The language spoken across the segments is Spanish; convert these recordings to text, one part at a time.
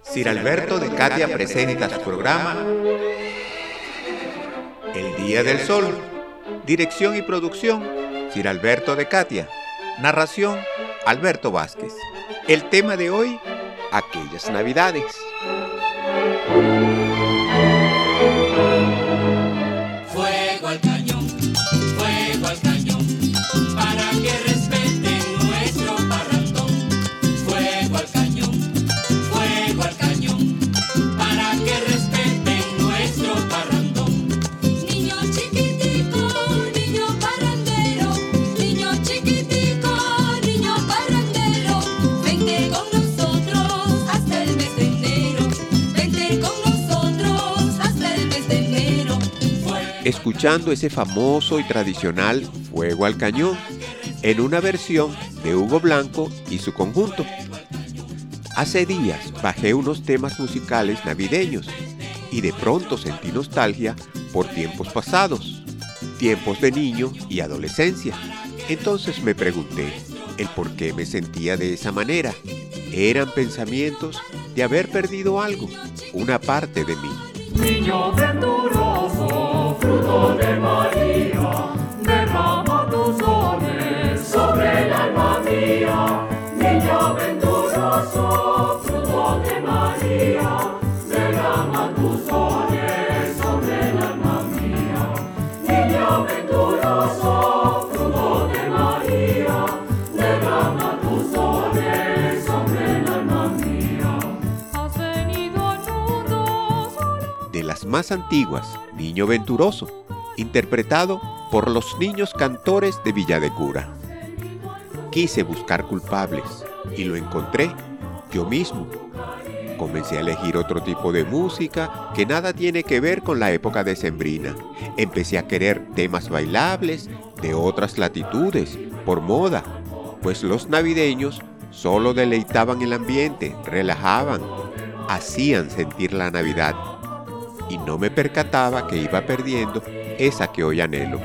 Sir Alberto de Katia presenta su programa El Día del Sol. Dirección y producción, Sir Alberto de Katia. Narración, Alberto Vázquez. El tema de hoy, aquellas Navidades. Fuego al cañón, para que respeten nuestro parrandón. Fuego al cañón, para que respeten nuestro parrandón. Niño chiquitico, niño parrandero, niño chiquitico, niño parrandero, vente con nosotros hasta el mes de enero, vente con nosotros hasta el mes de enero. Escuchando ese famoso y tradicional Fuego al Cañón, en una versión de Hugo Blanco y su conjunto. Hace días bajé unos temas musicales navideños y de pronto sentí nostalgia por tiempos pasados, tiempos de niño y adolescencia. Entonces me pregunté el por qué me sentía de esa manera. Eran pensamientos de haber perdido algo, una parte de mí. Niño venturoso, fruto de María, derrama tus dones sobre el alma mía. Niño venturoso, fruto de María, derrama tus dones sobre el alma mía. Niño venturoso, fruto de María, derrama tus dones sobre el alma mía. Has venido nudo De las más antiguas, Niño Venturoso, interpretado por los niños cantores de Villa de Cura. Quise buscar culpables y lo encontré yo mismo. Comencé a elegir otro tipo de música que nada tiene que ver con la época decembrina. Empecé a querer temas bailables de otras latitudes, por moda, pues los navideños solo deleitaban el ambiente, relajaban, hacían sentir la Navidad. Y no me percataba que iba perdiendo esa que hoy anhelo.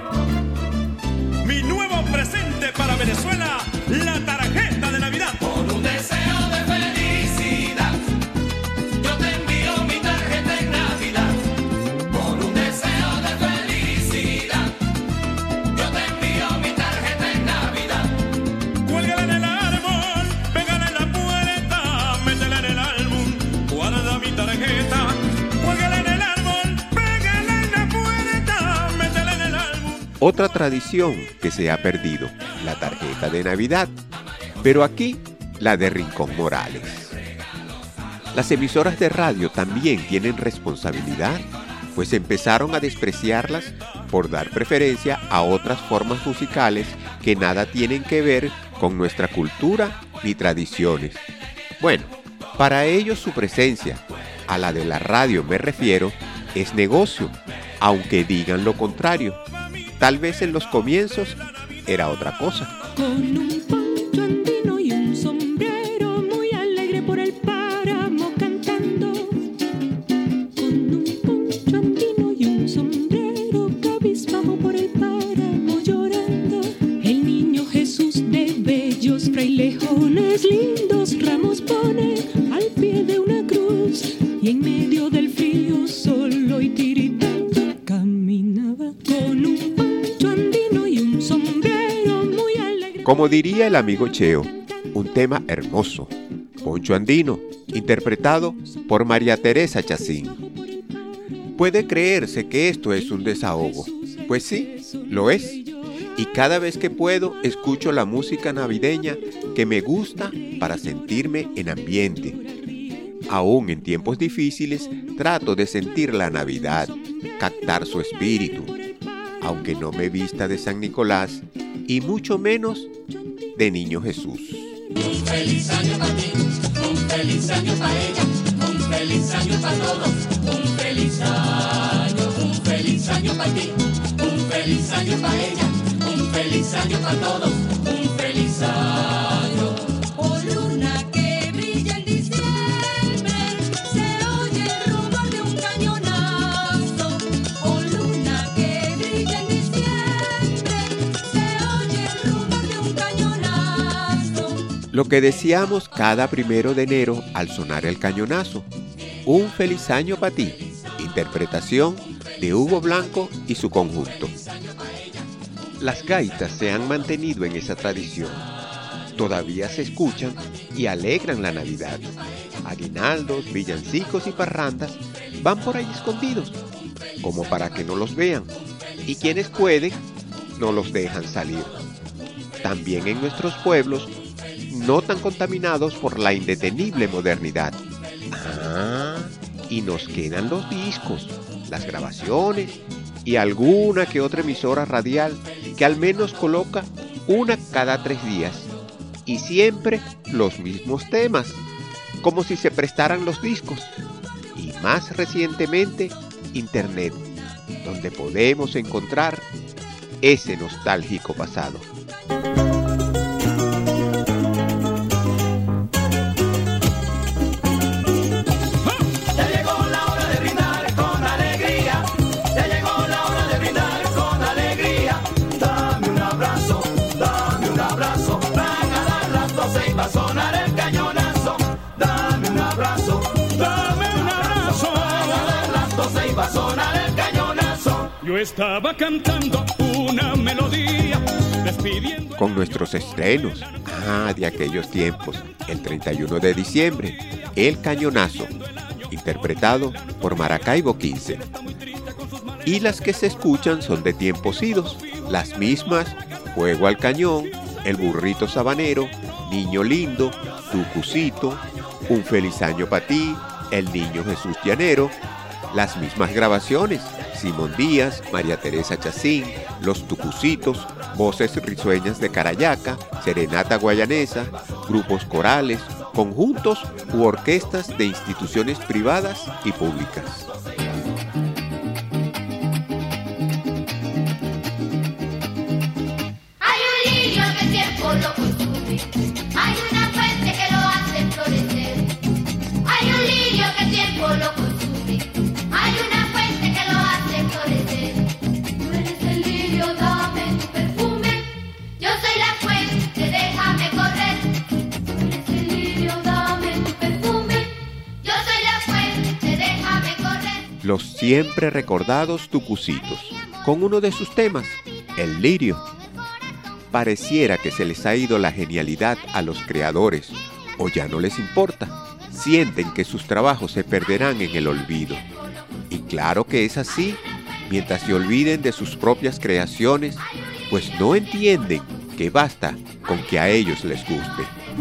Mi nuevo presente para Venezuela, la tarjeta de Navidad. Por un deseo de felicidad, yo te envío mi tarjeta en Navidad. Por un deseo de felicidad, yo te envío mi tarjeta en Navidad. Cuélgala en el árbol, pégala en la puerta, métela en el álbum, guarda mi tarjeta. Cuélgala en el árbol, pégala en la puerta, métela en el álbum. Otra tradición que se ha perdido, la tarjeta de Navidad, pero aquí la de Rincón Morales. Las emisoras de radio también tienen responsabilidad, pues empezaron a despreciarlas por dar preferencia a otras formas musicales que nada tienen que ver con nuestra cultura ni tradiciones. Bueno, para ellos su presencia, a la de la radio me refiero, es negocio, aunque digan lo contrario. Tal vez en los comienzos era otra cosa. con un poncho andino y un sombrero, muy alegre por el páramo cantando. Con un poncho andino y un sombrero, cabizbajo por el páramo llorando. El niño Jesús de bellos frailejones lindos ramos pone al pie de una cruz, y en medio del frío solo y tiritando caminaba con un poncho andino y un sombrero muy alegre. Como diría el amigo Cheo, un tema hermoso, Poncho Andino, interpretado por María Teresa Chacín. Puede creerse que esto es un desahogo, pues sí, lo es. Y cada vez que puedo escucho la música navideña que me gusta para sentirme en ambiente. Aún en tiempos difíciles trato de sentir la Navidad, captar su espíritu, aunque no me vista de San Nicolás y mucho menos de Niño Jesús. Un feliz año para ti, un feliz año para ella, un feliz año para todos, un feliz año para ti, un feliz año para ella, un feliz año para todos, un feliz año. Oh luna que brilla en diciembre, se oye el rumor de un cañonazo. Oh luna que brilla en diciembre, se oye el rumor de un cañonazo. Lo que decíamos cada 1 de enero al sonar el cañonazo. Un feliz año para ti. Interpretación de Hugo Blanco y su conjunto. Las gaitas se han mantenido en esa tradición. Todavía se escuchan y alegran la Navidad. Aguinaldos, villancicos y parrandas van por ahí escondidos, como para que no los vean, y quienes pueden, no los dejan salir. También en nuestros pueblos, no tan contaminados por la indetenible modernidad. Y nos quedan los discos, las grabaciones y alguna que otra emisora radial que al menos coloca una cada 3 días. Y siempre los mismos temas, como si se prestaran los discos. Y más recientemente, Internet, donde podemos encontrar ese nostálgico pasado. Ya llegó la hora de brindar con alegría. Ya llegó la hora de brindar con alegría. Dame un abrazo, van a dar las 12 y va a sonar el cañonazo. Dame un abrazo, van a dar las 12 y va a sonar el cañonazo. Yo estaba cantando una melodía, despidiendo. Con nuestros estrenos, de aquellos tiempos, el 31 de diciembre, El Cañonazo, interpretado por Maracaibo 15. Y las que se escuchan son de tiempos idos, las mismas, Fuego al Cañón, El Burrito Sabanero, Niño Lindo, Tucucito, Un Feliz Año para ti, El Niño Jesús Llanero, las mismas grabaciones, Simón Díaz, María Teresa Chacín, Los Tucucitos, voces risueñas de Carayaca, serenata guayanesa, grupos corales, conjuntos u orquestas de instituciones privadas y públicas. Hay un lirio que el tiempo lo consume, hay una fuente que lo hace florecer. Hay un lirio que el tiempo lo consume, hay una fuente que lo hace florecer. Tú eres el lirio, dame tu perfume, yo soy la fuente, déjame correr. Tú eres el lirio, dame tu perfume, yo soy la fuente, déjame correr. Los siempre recordados Tucucitos, con uno de sus temas, El Lirio. Pareciera que se les ha ido la genialidad a los creadores, o ya no les importa. Sienten que sus trabajos se perderán en el olvido. Y claro que es así, mientras se olviden de sus propias creaciones, pues no entienden que basta con que a ellos les guste.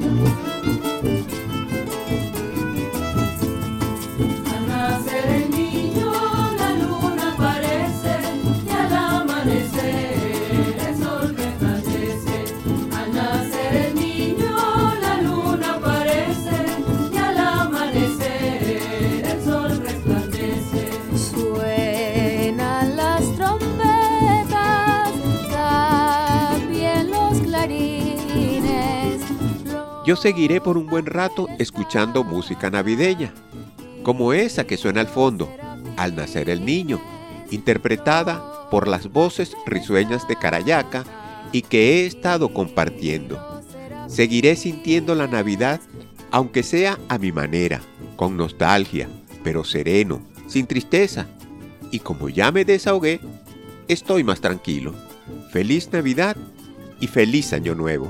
Al nacer el niño, la luna aparece y al amanecer el sol resplandece. Al nacer el niño, la luna aparece y al amanecer el sol resplandece. Suenan las trompetas, también los clarines. Yo seguiré por un buen rato escuchando música navideña, como esa que suena al fondo, Al nacer el niño, interpretada por las voces risueñas de Carayaca y que he estado compartiendo. Seguiré sintiendo la Navidad, aunque sea a mi manera, con nostalgia, pero sereno, sin tristeza. Y como ya me desahogué, estoy más tranquilo. Feliz Navidad y feliz Año Nuevo.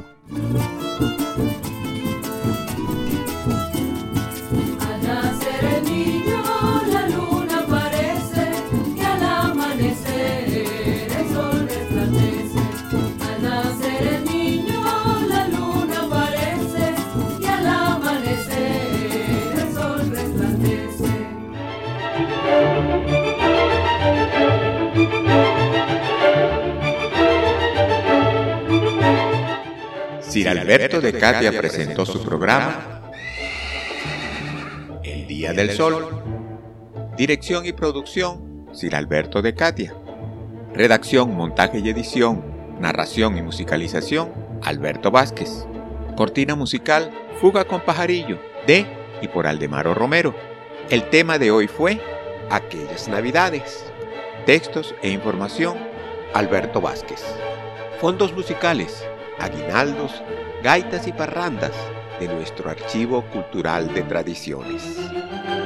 Al nacer el niño, la luna aparece y al amanecer el sol resplandece. Al nacer el niño, la luna aparece y al amanecer el sol resplandece. Sir Alberto de Catia presentó su programa El Día del Sol. Dirección y producción, Sir Alberto de Catia. Redacción, montaje y edición, narración y musicalización, Alberto Vázquez. Cortina musical, Fuga con Pajarillo, de y por Aldemaro Romero. El tema de hoy fue Aquellas Navidades. Textos e información, Alberto Vázquez. Fondos musicales, aguinaldos, gaitas y parrandas de nuestro archivo cultural de tradiciones.